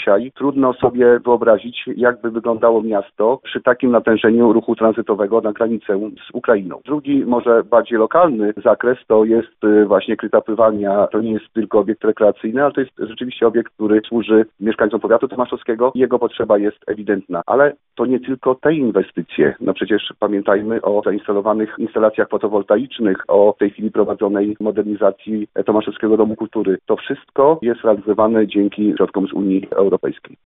dzisiaj trudno sobie wyobrazić, jakby wyglądało miasto przy takim natężeniu ruchu tranzytowego na granicę z Ukrainą. Drugi, może bardziej lokalny zakres to jest właśnie Kryta Pływalnia. To nie jest tylko obiekt rekreacyjny, ale to jest rzeczywiście obiekt, który służy mieszkańcom powiatu tomaszowskiego. Jego potrzeba jest ewidentna, ale to nie tylko te inwestycje. No przecież pamiętajmy o zainstalowanych instalacjach fotowoltaicznych, o w tej chwili prowadzonej modernizacji Tomaszowskiego Domu Kultury. To wszystko jest realizowane dzięki środkom z Unii Europejskiej.